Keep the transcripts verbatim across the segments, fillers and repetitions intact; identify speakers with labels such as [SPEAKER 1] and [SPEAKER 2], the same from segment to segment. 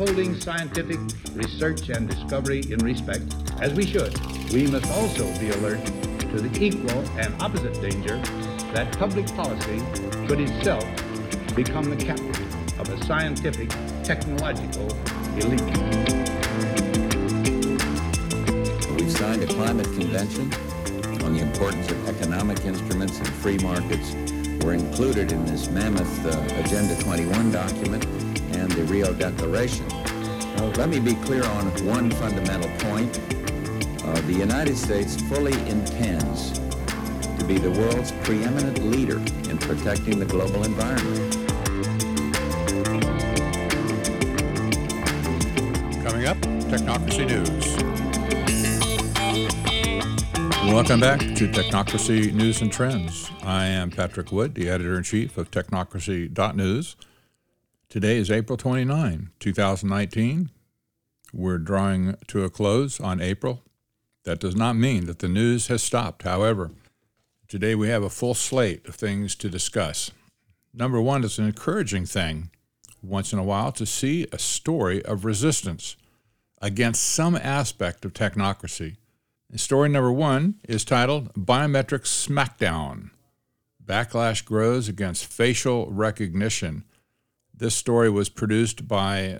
[SPEAKER 1] holding scientific research and discovery in respect, as we should, we must also be alert to the equal and opposite danger that public policy could itself become the captive of a scientific, technological elite.
[SPEAKER 2] We've signed a climate convention on the importance of economic instruments and free markets. Were included in this mammoth uh, Agenda twenty-one document and the Rio Declaration. Now, let me be clear on one fundamental point. Uh, the United States fully intends to be the world's preeminent leader in protecting the global environment.
[SPEAKER 3] Coming up, Technocracy News. Welcome back to Technocracy News and Trends. I am Patrick Wood, the editor-in-chief of Technocracy dot news. Today is April twenty-ninth, twenty nineteen. We're drawing to a close on April. That does not mean that the news has stopped. However, today we have a full slate of things to discuss. Number one, it's an encouraging thing once in a while to see a story of resistance against some aspect of technocracy. Story number one is titled Biometric Smackdown. Backlash grows against facial recognition. This story was produced by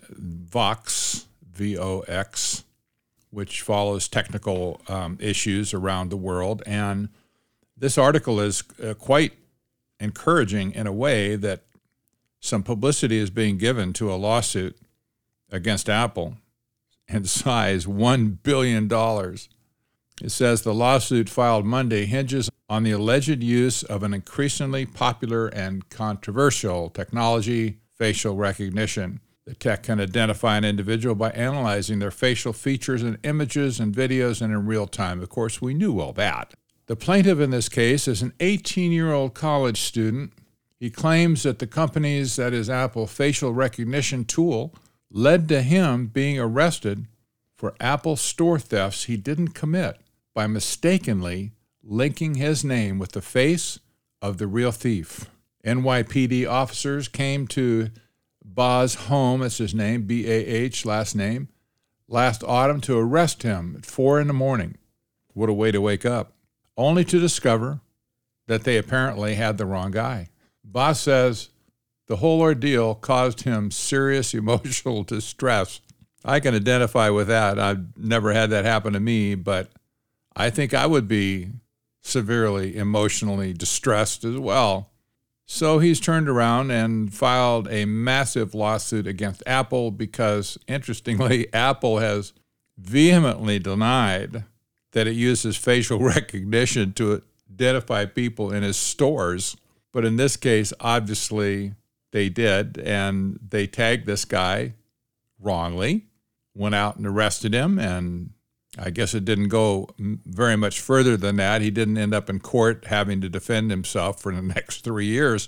[SPEAKER 3] Vox, V O X, which follows technical um, issues around the world. And this article is uh, quite encouraging in a way that some publicity is being given to a lawsuit against Apple in size one billion dollars. It says the lawsuit filed Monday hinges on the alleged use of an increasingly popular and controversial technology, facial recognition. The tech can identify an individual by analyzing their facial features in images and videos and in real time. Of course, we knew all that. The plaintiff in this case is an eighteen-year-old college student. He claims that the company's, that is Apple, facial recognition tool led to him being arrested for Apple store thefts he didn't commit by mistakenly linking his name with the face of the real thief. N Y P D officers came to Bah's home, that's his name, B A H, last name, last autumn to arrest him at four in the morning. What a way to wake up. Only to discover that they apparently had the wrong guy. Bah says the whole ordeal caused him serious emotional distress. I can identify with that. I've never had that happen to me, but I think I would be severely emotionally distressed as well. So he's turned around and filed a massive lawsuit against Apple because, interestingly, Apple has vehemently denied that it uses facial recognition to identify people in its stores. But in this case, obviously, they did, and they tagged this guy wrongly, went out and arrested him, and I guess it didn't go very much further than that. He didn't end up in court having to defend himself for the next three years.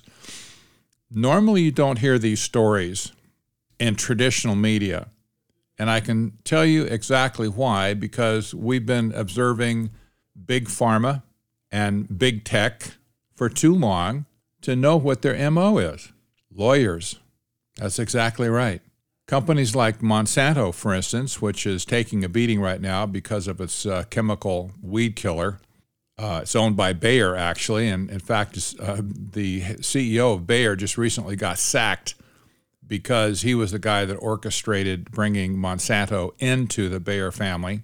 [SPEAKER 3] Normally, you don't hear these stories in traditional media, and I can tell you exactly why, because we've been observing big pharma and big tech for too long to know what their M O is. Lawyers. That's exactly right. Companies like Monsanto, for instance, which is taking a beating right now because of its uh, chemical weed killer. Uh, it's owned by Bayer, actually, and in fact, uh, the C E O of Bayer just recently got sacked because he was the guy that orchestrated bringing Monsanto into the Bayer family.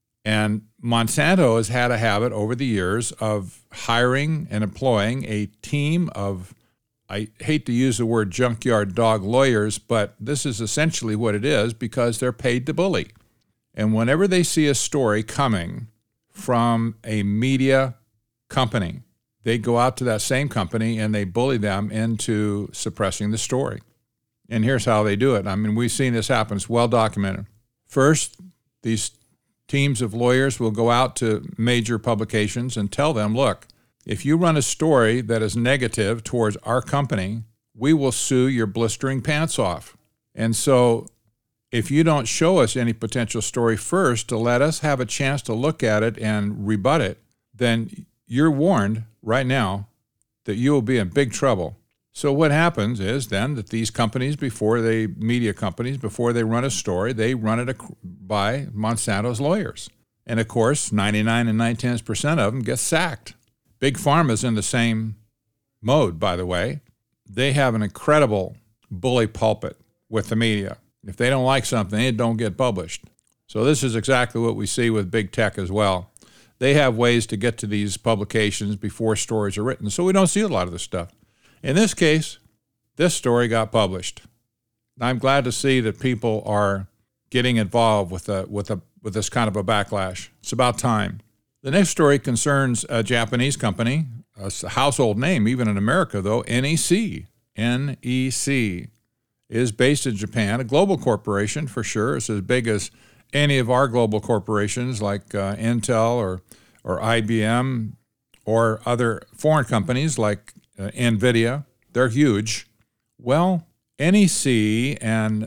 [SPEAKER 3] And Monsanto has had a habit over the years of hiring and employing a team of, I hate to use the word junkyard dog lawyers, but this is essentially what it is because they're paid to bully. And whenever they see a story coming from a media company, they go out to that same company and they bully them into suppressing the story. And here's how they do it. I mean, we've seen this happen. It's well documented. First, these teams of lawyers will go out to major publications and tell them, look, if you run a story that is negative towards our company, we will sue your blistering pants off. And so if you don't show us any potential story first to let us have a chance to look at it and rebut it, then you're warned right now that you will be in big trouble. So what happens is then that these companies, before they, media companies, before they run a story, they run it by Monsanto's lawyers. And of course, ninety-nine and nine-tenths percent of them get sacked. Big Pharma's in the same mode, by the way. They have an incredible bully pulpit with the media. If they don't like something, it don't get published. So this is exactly what we see with big tech as well. They have ways to get to these publications before stories are written, so we don't see a lot of this stuff. In this case, this story got published. I'm glad to see that people are getting involved with a, with a, with this kind of a backlash. It's about time. The next story concerns a Japanese company, a household name even in America though, N E C. N E C is based in Japan, a global corporation for sure. It's as big as any of our global corporations like uh, Intel or, or I B M or other foreign companies like uh, NVIDIA. They're huge. Well, N E C and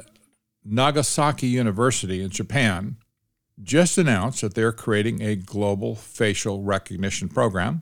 [SPEAKER 3] Nagasaki University in Japan just announced that they're creating a global facial recognition program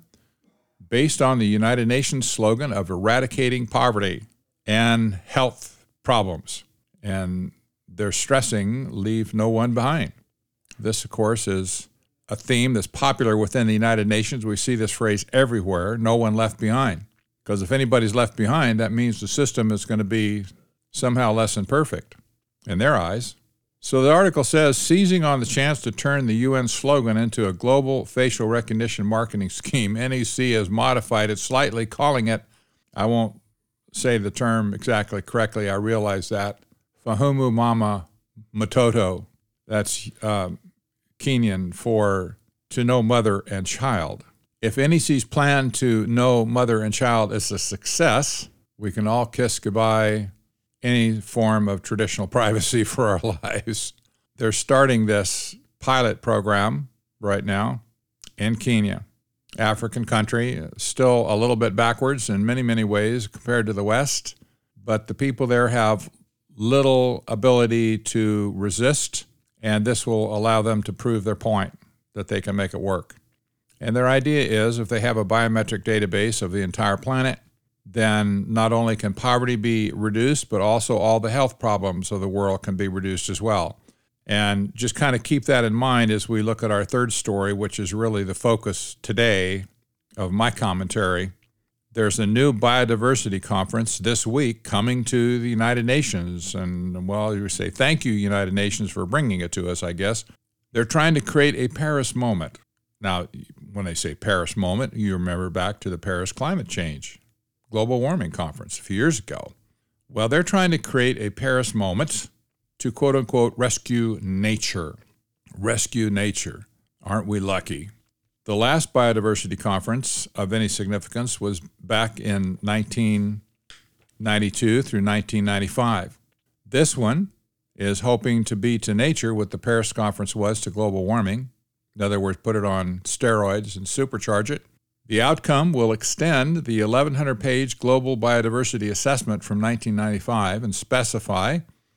[SPEAKER 3] based on the United Nations slogan of eradicating poverty and health problems. And they're stressing, leave no one behind. This, of course, is a theme that's popular within the United Nations. We see this phrase everywhere, no one left behind. Because if anybody's left behind, that means the system is going to be somehow less than perfect in their eyes. So the article says, seizing on the chance to turn the U N slogan into a global facial recognition marketing scheme, N E C has modified it slightly, calling it, I won't say the term exactly correctly, I realize that, Fahumu Mama Matoto. That's uh, Kenyan for to know mother and child. If N E C's plan to know mother and child is a success, we can all kiss goodbye any form of traditional privacy for our lives. They're starting this pilot program right now in Kenya, African country, still a little bit backwards in many, many ways compared to the West, but the people there have little ability to resist, and this will allow them to prove their point that they can make it work. And their idea is if they have a biometric database of the entire planet, then not only can poverty be reduced, but also all the health problems of the world can be reduced as well. And just kind of keep that in mind as we look at our third story, which is really the focus today of my commentary. There's a new biodiversity conference this week coming to the United Nations. And, well, you say, thank you, United Nations, for bringing it to us, I guess. They're trying to create a Paris moment. Now, when they say Paris moment, you remember back to the Paris Climate Change Global Warming Conference a few years ago. Well, they're trying to create a Paris moment to, quote unquote, rescue nature. Rescue nature. Aren't we lucky? The last biodiversity conference of any significance was back in nineteen ninety-two through nineteen ninety-five. This one is hoping to be to nature what the Paris conference was to global warming. In other words, put it on steroids and supercharge it. The outcome will extend the eleven hundred page Global Biodiversity Assessment from nineteen ninety-five and specify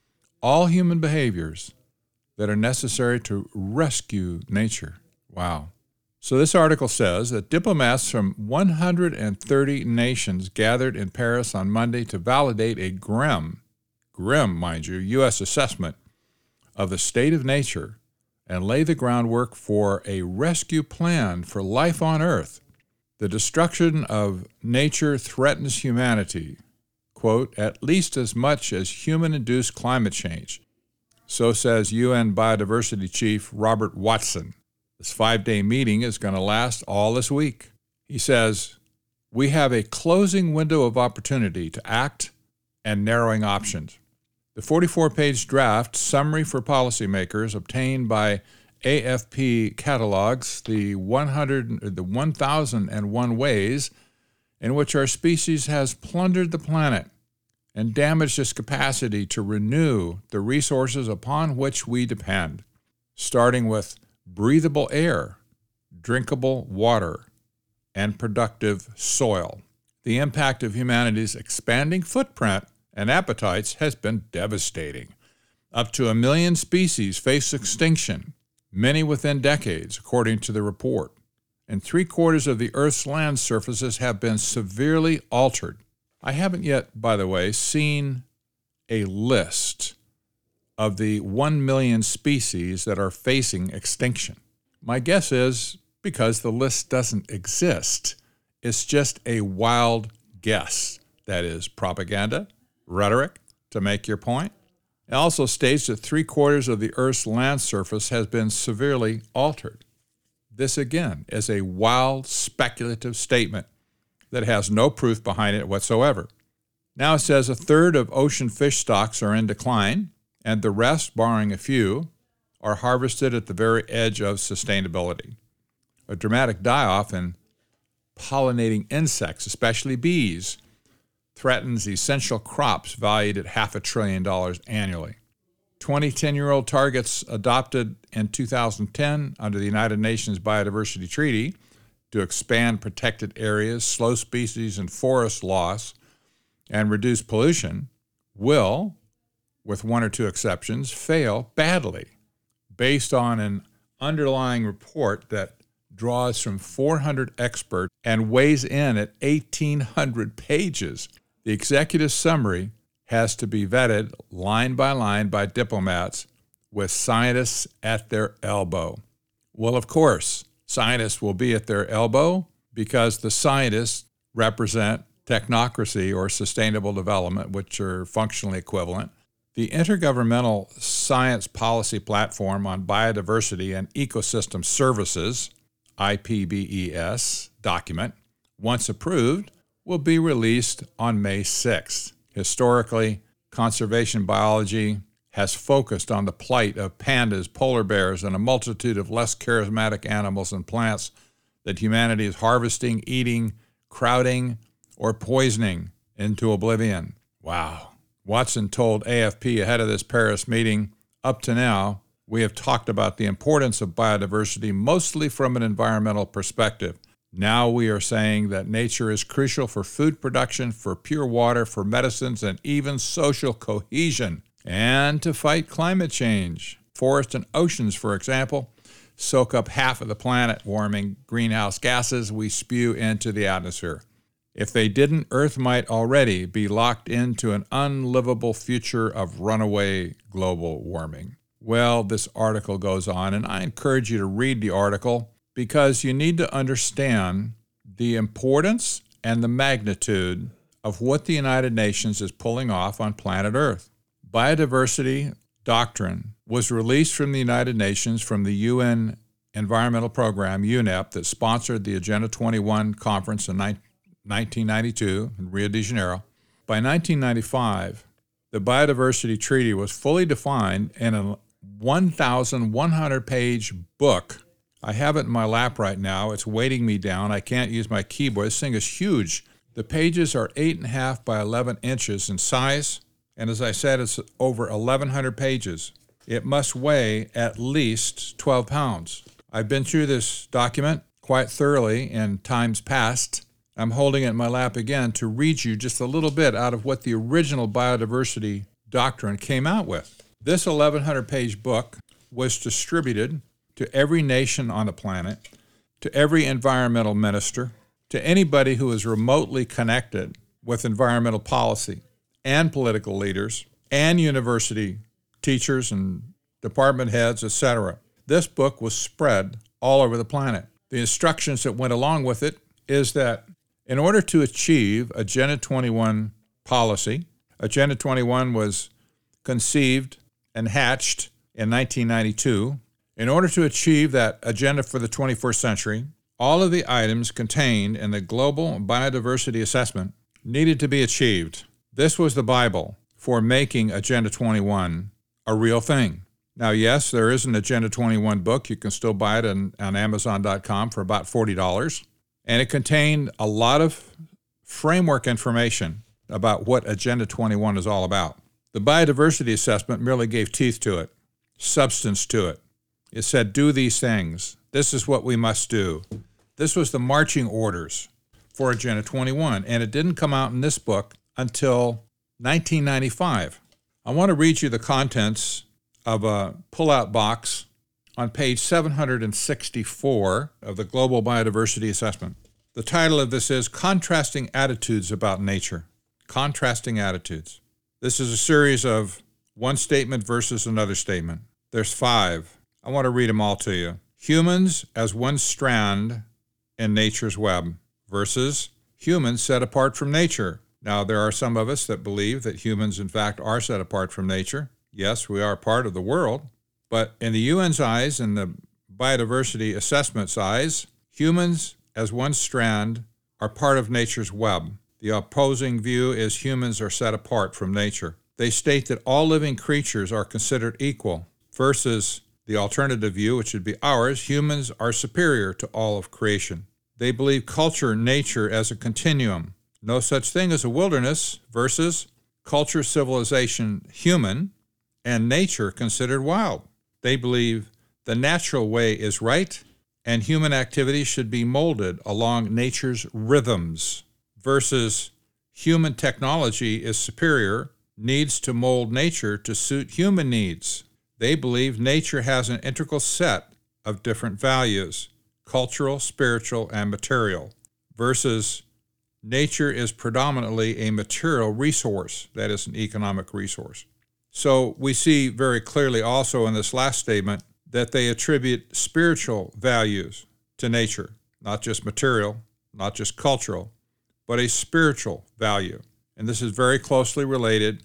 [SPEAKER 3] all human behaviors that are necessary to rescue nature. Wow. So this article says that diplomats from one hundred thirty nations gathered in Paris on Monday to validate a grim, grim, mind you, U S assessment of the state of nature and lay the groundwork for a rescue plan for life on Earth. The destruction of nature threatens humanity, quote, at least as much as human-induced climate change. So says U N Biodiversity Chief Robert Watson. This five-day meeting is going to last all this week. He says, we have a closing window of opportunity to act and narrowing options. The forty-four page draft summary for policymakers obtained by A F P catalogs the one hundred, the one thousand one ways in which our species has plundered the planet and damaged its capacity to renew the resources upon which we depend, starting with breathable air, drinkable water, and productive soil. The impact of humanity's expanding footprint and appetites has been devastating. Up to a million species face extinction, many within decades, according to the report, and three quarters of the Earth's land surfaces have been severely altered. I haven't yet, by the way, seen a list of the one million species that are facing extinction. My guess is because the list doesn't exist. It's just a wild guess. That is propaganda, rhetoric to make your point. It also states that three quarters of the Earth's land surface has been severely altered. This, again, is a wild, speculative statement that has no proof behind it whatsoever. Now it says a third of ocean fish stocks are in decline, and the rest, barring a few, are harvested at the very edge of sustainability. A dramatic die-off in pollinating insects, especially bees, threatens essential crops valued at half a trillion dollars annually. twenty ten-year-old targets adopted in two thousand ten under the United Nations Biodiversity Treaty to expand protected areas, slow species and forest loss, and reduce pollution will, with one or two exceptions, fail badly based on an underlying report that draws from four hundred experts and weighs in at eighteen hundred pages. The executive summary has to be vetted line by line by diplomats with scientists at their elbow. Well, of course, scientists will be at their elbow because the scientists represent technocracy or sustainable development, which are functionally equivalent. The Intergovernmental Science Policy Platform on Biodiversity and Ecosystem Services, I P B E S, document, once approved, will be released on May sixth. Historically, conservation biology has focused on the plight of pandas, polar bears, and a multitude of less charismatic animals and plants that humanity is harvesting, eating, crowding, or poisoning into oblivion. Wow. Watson told A F P ahead of this Paris meeting, up to now, we have talked about the importance of biodiversity mostly from an environmental perspective. Now we are saying that nature is crucial for food production, for pure water, for medicines, and even social cohesion, and to fight climate change. Forests and oceans, for example, soak up half of the planet-warming greenhouse gases we spew into the atmosphere. If they didn't, Earth might already be locked into an unlivable future of runaway global warming. Well, this article goes on, and I encourage you to read the article because you need to understand the importance and the magnitude of what the United Nations is pulling off on planet Earth. Biodiversity doctrine was released from the United Nations from the U N Environmental Program, U N E P, that sponsored the Agenda twenty-one conference in nineteen ninety-two in Rio de Janeiro. By nineteen ninety-five, the Biodiversity Treaty was fully defined in a one thousand one hundred page book. I have it in my lap right now. It's weighting me down. I can't use my keyboard. This thing is huge. The pages are eight and a half by eleven inches in size. And as I said, it's over eleven hundred pages. It must weigh at least twelve pounds. I've been through this document quite thoroughly in times past. I'm holding it in my lap again to read you just a little bit out of what the original biodiversity doctrine came out with. This eleven hundred page book was distributed to every nation on the planet, to every environmental minister, to anybody who is remotely connected with environmental policy, and political leaders, and university teachers and department heads, et cetera. This book was spread all over the planet. The instructions that went along with it is that in order to achieve Agenda twenty-one policy, Agenda twenty-one was conceived and hatched in nineteen ninety-two. In order to achieve that agenda for the twenty-first century, all of the items contained in the Global Biodiversity Assessment needed to be achieved. This was the Bible for making Agenda twenty-one a real thing. Now, yes, there is an Agenda twenty-one book. You can still buy it on, on Amazon dot com for about forty dollars. And it contained a lot of framework information about what Agenda twenty-one is all about. The Biodiversity Assessment merely gave teeth to it, substance to it. It said, do these things. This is what we must do. This was the marching orders for Agenda twenty-one, and it didn't come out in this book until nineteen ninety-five. I want to read you the contents of a pull-out box on page seven hundred sixty-four of the Global Biodiversity Assessment. The title of this is Contrasting Attitudes About Nature. contrasting attitudes. This is a series of one statement versus another statement. There's five. I want to read them all to you. Humans as one strand in nature's web versus humans set apart from nature. Now, there are some of us that believe that humans, in fact, are set apart from nature. Yes, we are part of the world, but in the U N's eyes and the biodiversity assessment's eyes, humans as one strand are part of nature's web. The opposing view is humans are set apart from nature. They state that all living creatures are considered equal versus the alternative view, which would be ours, humans are superior to all of creation. They believe culture, nature as a continuum. No such thing as a wilderness versus culture, civilization, human, and nature considered wild. They believe the natural way is right and human activity should be molded along nature's rhythms versus human technology is superior, needs to mold nature to suit human needs. They believe nature has an integral set of different values, cultural, spiritual, and material, versus nature is predominantly a material resource, that is an economic resource. So we see very clearly also in this last statement that they attribute spiritual values to nature, not just material, not just cultural, but a spiritual value. And this is very closely related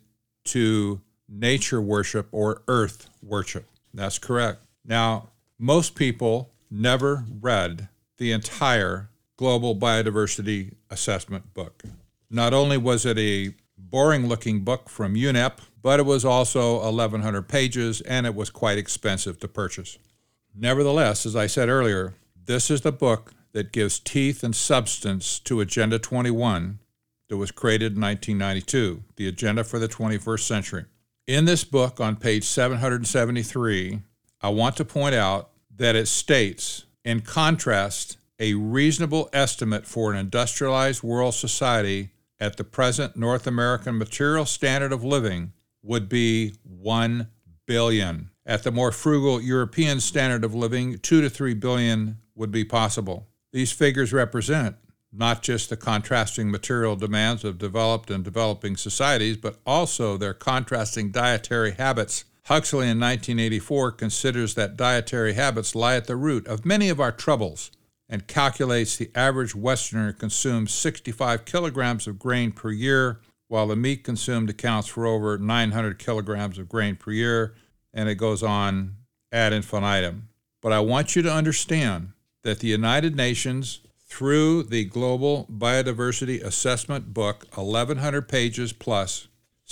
[SPEAKER 3] to nature worship or earth worship. That's correct. Now, most people never read the entire Global Biodiversity Assessment book. Not only was it a boring-looking book from U N E P, but it was also eleven hundred pages, and it was quite expensive to purchase. Nevertheless, as I said earlier, this is the book that gives teeth and substance to Agenda twenty-one that was created in nineteen ninety-two, the Agenda for the twenty-first Century. In this book, on page seven hundred seventy-three, I want to point out that it states, in contrast, a reasonable estimate for an industrialized world society at the present North American material standard of living would be one billion. At the more frugal European standard of living, two to three billion would be possible. These figures represent not just the contrasting material demands of developed and developing societies, but also their contrasting dietary habits. Huxley in nineteen eighty-four considers that dietary habits lie at the root of many of our troubles and calculates the average Westerner consumes sixty-five kilograms of grain per year, while the meat consumed accounts for over nine hundred kilograms of grain per year, and it goes on ad infinitum. But I want you to understand that the United Nations, through the Global Biodiversity Assessment book, eleven hundred pages plus,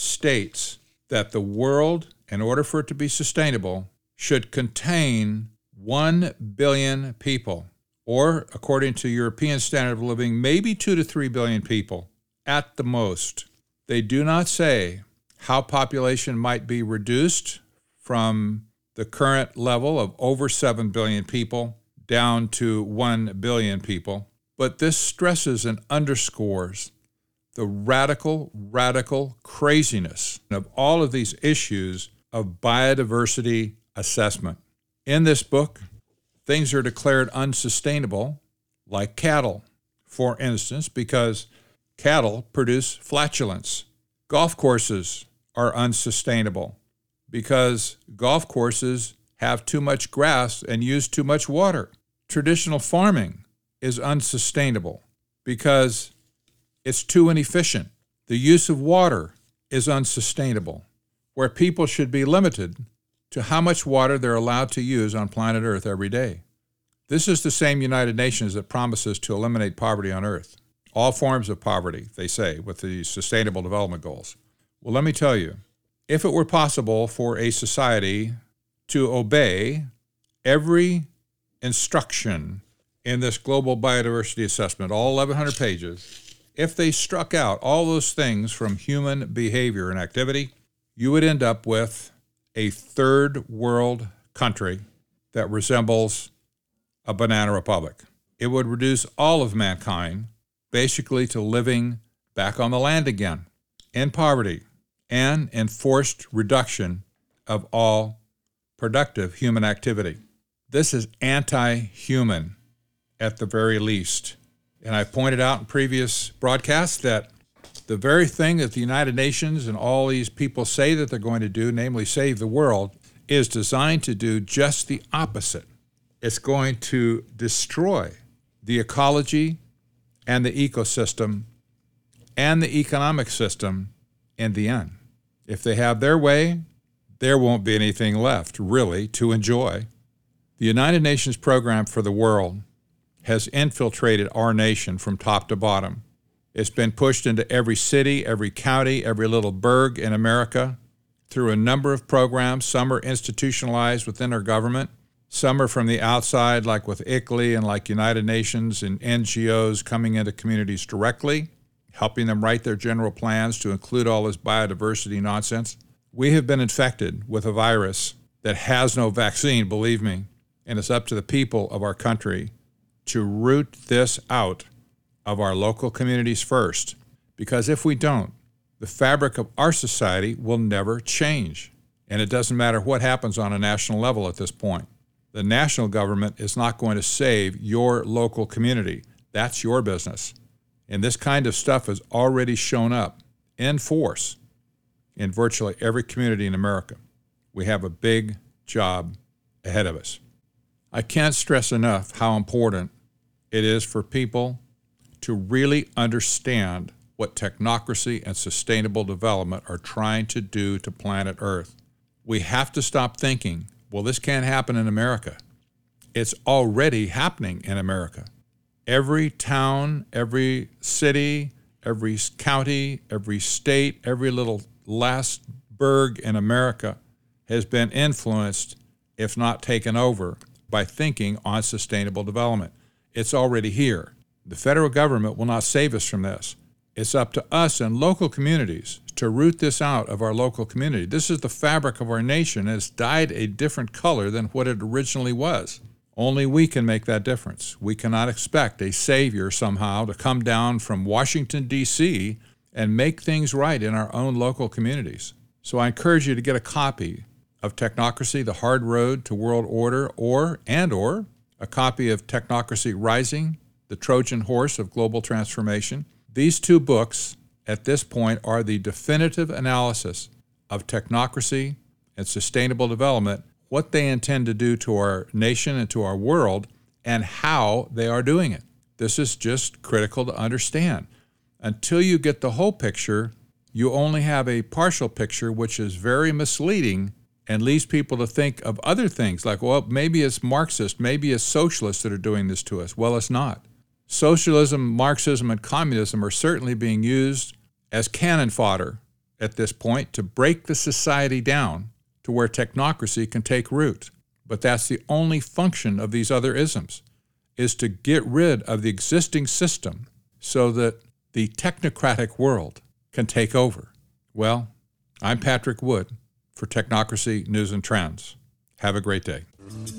[SPEAKER 3] states that the world, in order for it to be sustainable, should contain one billion people, or, according to European standard of living, maybe two to three billion people at the most. They do not say how population might be reduced from the current level of over seven billion people down to one billion people, but this stresses and underscores the radical, radical craziness of all of these issues of biodiversity assessment. In this book, things are declared unsustainable, like cattle, for instance, because cattle produce flatulence. Golf courses are unsustainable because golf courses have too much grass and use too much water. Traditional farming is unsustainable because it's too inefficient. The use of water is unsustainable, where people should be limited to how much water they're allowed to use on planet Earth every day. This is the same United Nations that promises to eliminate poverty on Earth. All forms of poverty, they say, with the Sustainable Development Goals. Well, let me tell you, if it were possible for a society to obey every instruction in this Global Biodiversity Assessment, all eleven hundred pages, if they struck out all those things from human behavior and activity, you would end up with a third world country that resembles a banana republic. It would reduce all of mankind basically to living back on the land again, in poverty, and enforced reduction of all productive human activity. This is anti-human at the very least. And I pointed out in previous broadcasts that The very thing that the United Nations and all these people say that they're going to do, namely save the world, is designed to do just the opposite. It's going to destroy the ecology and the ecosystem and the economic system in the end. If they have their way, there won't be anything left, really, to enjoy. The United Nations Program for the World has infiltrated our nation from top to bottom. It's been pushed into every city, every county, every little burg in America through a number of programs. Some are institutionalized within our government. Some are from the outside, like with I C L I and like United Nations and N G Os coming into communities directly, helping them write their general plans to include all this biodiversity nonsense. We have been infected with a virus that has no vaccine, believe me, and it's up to the people of our country to root this out of our local communities first, because if we don't, the fabric of our society will never change. And it doesn't matter what happens on a national level at this point. The national government is not going to save your local community. That's your business. And this kind of stuff has already shown up in force in virtually every community in America. We have a big job ahead of us. I can't stress enough how important it is for people to really understand what technocracy and sustainable development are trying to do to planet Earth. We have to stop thinking, well, this can't happen in America. It's already happening in America. Every town, every city, every county, every state, every little last burg in America has been influenced, if not taken over, by thinking on sustainable development. It's already here. The federal government will not save us from this. It's up to us and local communities to root this out of our local community. This is the fabric of our nation, and it's dyed a different color than what it originally was. Only we can make that difference. We cannot expect a savior somehow to come down from Washington, D C and make things right in our own local communities. So I encourage you to get a copy of Technocracy, The Hard Road to World Order, or and or a copy of Technocracy Rising, The Trojan Horse of Global Transformation. These two books, at this point, are the definitive analysis of technocracy and sustainable development, what they intend to do to our nation and to our world, and how they are doing it. This is just critical to understand. Until you get the whole picture, you only have a partial picture, which is very misleading and leads people to think of other things like, well, maybe it's Marxist, maybe it's socialists that are doing this to us. Well, it's not. Socialism, Marxism, and communism are certainly being used as cannon fodder at this point to break the society down to where technocracy can take root. But that's the only function of these other isms, is to get rid of the existing system so that the technocratic world can take over. Well, I'm Patrick Wood for Technocracy News and Trends. Have a great day.